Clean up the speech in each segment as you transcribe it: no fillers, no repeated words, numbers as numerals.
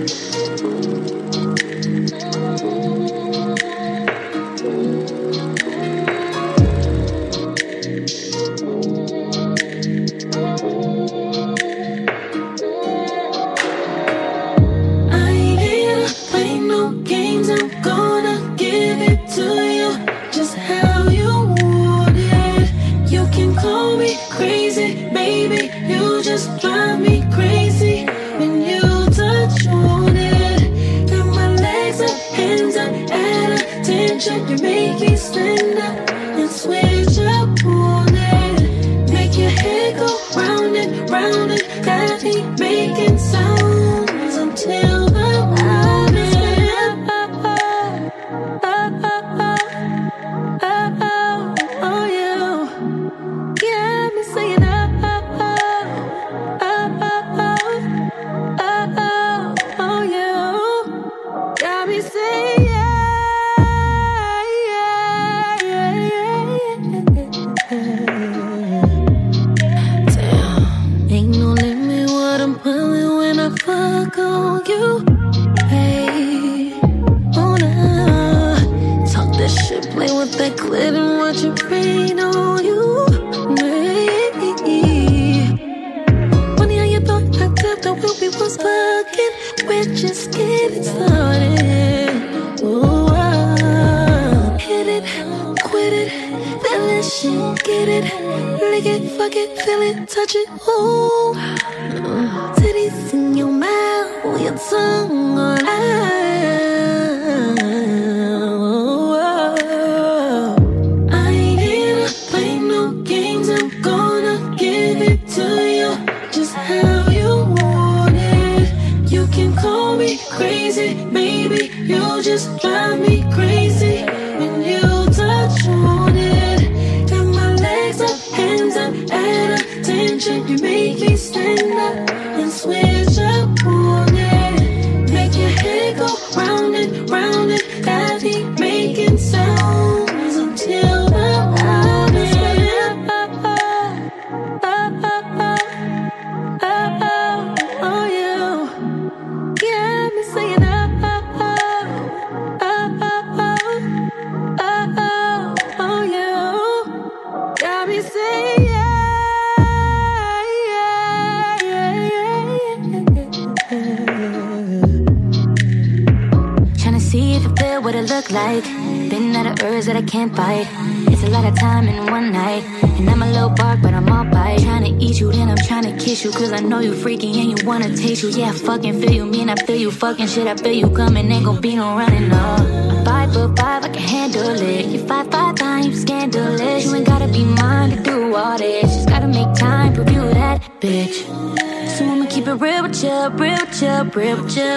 Yeah, I fucking feel you, mean I feel you, fucking shit, I feel you coming, ain't gon' be no running, no. I'm 5'5", I can handle it. You're 5'9", you scandalous. You ain't gotta be mine to do all this. Just gotta make time, prove you that bitch. So I'ma keep it real with ya, real with ya, real with ya.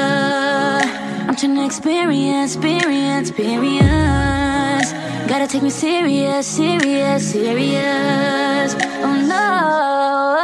I'm tryna experience. Gotta take me serious. Oh no.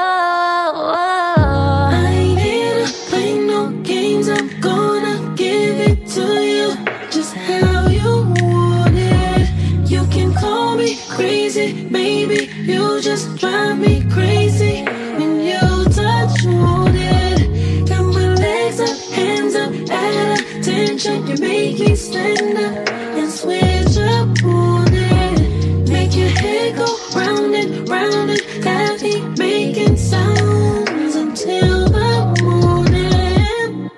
Crazy, baby, you just drive me crazy. When you touch on it, got my legs up, hands up, at attention. You make me stand up and switch up on it. Make your head go round and round and got me making sounds until the morning.